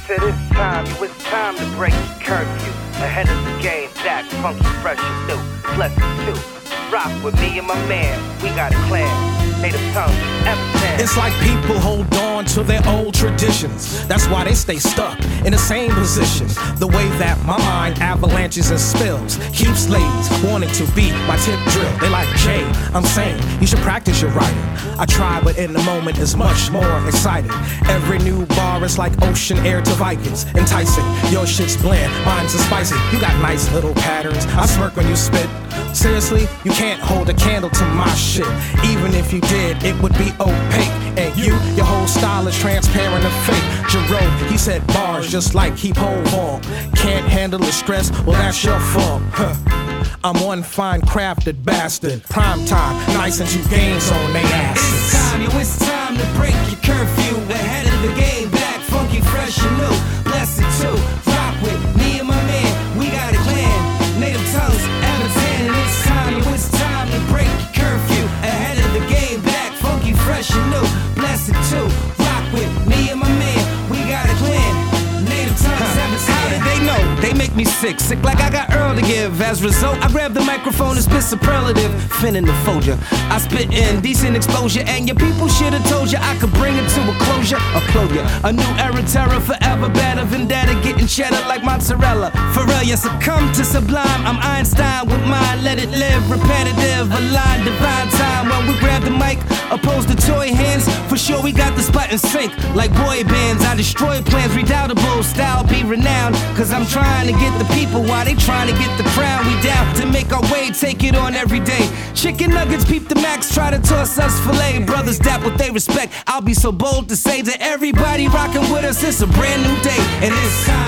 to this time, it's time to break the curfew. Ahead of the game, back, funky, fresh and new. Blessed too. Rock with me and my man, we got a clan. Native tongue, F10. It's like people hold on to their old traditions. That's why they stay stuck in the same position. The way that my mind avalanches and spills keeps ladies wanting to beat my tip drill. They like, Jay, I'm saying you should practice your writing. I try, but in the moment it's much more exciting. Every new bar is like ocean air to Vikings, enticing. Your shit's bland, mine's is spicy. You got nice little patterns. I smirk when you spit. Seriously, you can't hold a candle to my shit. Even if you did, it would be opaque. And your whole style is transparent and fake. Jerome, he said bars just like he pole vault. Can't handle the stress, well that's your fault. I'm one fine crafted bastard. Prime time, nice and two games on they asses. It's time to break your curfew. Ahead of the game, back, funky, fresh and new. Blessed too, rock with me and my man. We got a clan, native tongues, Everton. And it's time to break your curfew. Ahead of the game, back, funky, fresh and new. Blessed too, rock with me and my man. We got a clan, native tongues, Everton. How did they know? They make me sick like I got Earl to give. As a result, I grab the microphone and spit superlative. Finna the folder, I spit in decent exposure, and your people should have told you I could bring it to a closure. A new era, terror, forever better, vendetta, getting cheddar like mozzarella. Pharrell, succumb to sublime. I'm Einstein with mine, let it live, repetitive, a line, divine time. When we grab the mic, opposed to toy hands, for sure we got the spot in sync. Like boy bands, I destroy plans, redoubtable, style be renowned. Cause I'm trying to get the people while they trying to get the crown. We down to make our way, take it on every day. Chicken nuggets, peep the max, try to toss us filet. Brothers dap what they respect. I'll be so bold to say to everybody rocking with us, it's a brand new day. And it's time